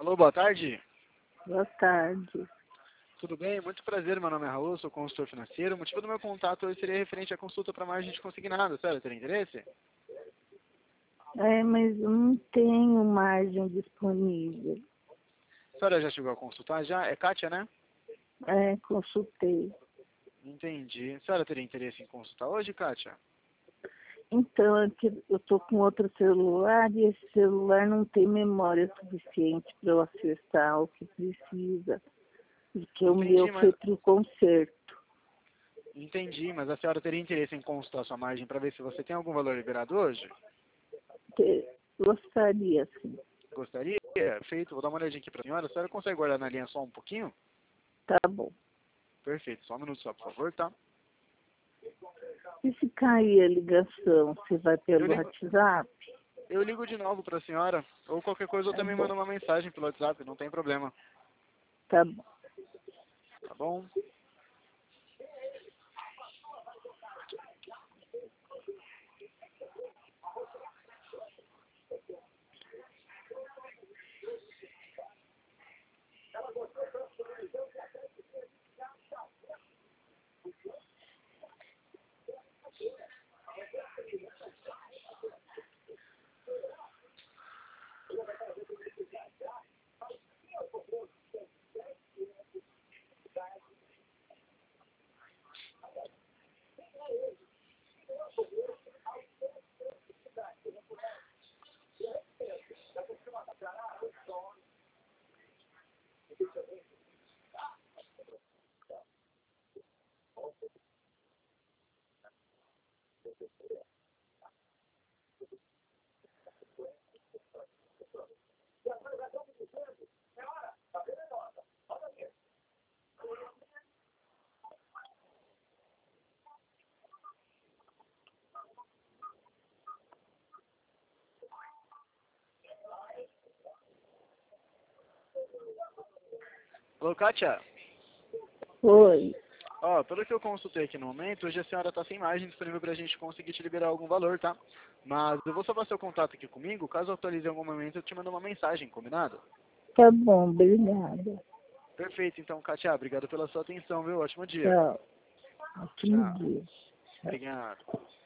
Alô, boa tarde. Boa tarde. Tudo bem? Muito prazer, meu nome é Raul, sou consultor financeiro. O motivo do meu contato hoje seria referente à consulta para margem de consignado. Sério, teria interesse? Mas eu não tenho margem disponível. A senhora já chegou a consultar? Já? É Kátia, né? Consultei. Entendi. A senhora teria interesse em consultar hoje, Kátia? Então, é que eu estou com outro celular e esse celular não tem memória suficiente para eu acessar o que precisa. Porque o meu foi para o conserto. Entendi, mas a senhora teria interesse em consultar a sua margem para ver se você tem algum valor liberado hoje? Gostaria, sim. Gostaria? Perfeito. Vou dar uma olhadinha aqui para a senhora. A senhora consegue guardar na linha só um pouquinho? Tá bom. Perfeito. Só um minuto só, por favor, tá? E se cair a ligação, você vai pelo WhatsApp? Eu ligo de novo para a senhora, ou qualquer coisa eu também mando uma mensagem pelo WhatsApp, não tem problema. Tá bom. Tá bom? Alô, Kátia? Oi. Ó, pelo que eu consultei aqui no momento, hoje a senhora está sem margem disponível para a gente conseguir te liberar algum valor, tá? Mas eu vou salvar seu contato aqui comigo, caso eu atualize em algum momento eu te mando uma mensagem, combinado? Tá bom, obrigada. Perfeito, então, Kátia, obrigado pela sua atenção, viu? Ótimo dia. Tchau. Ótimo Tchau. dia. Tchau. Obrigado.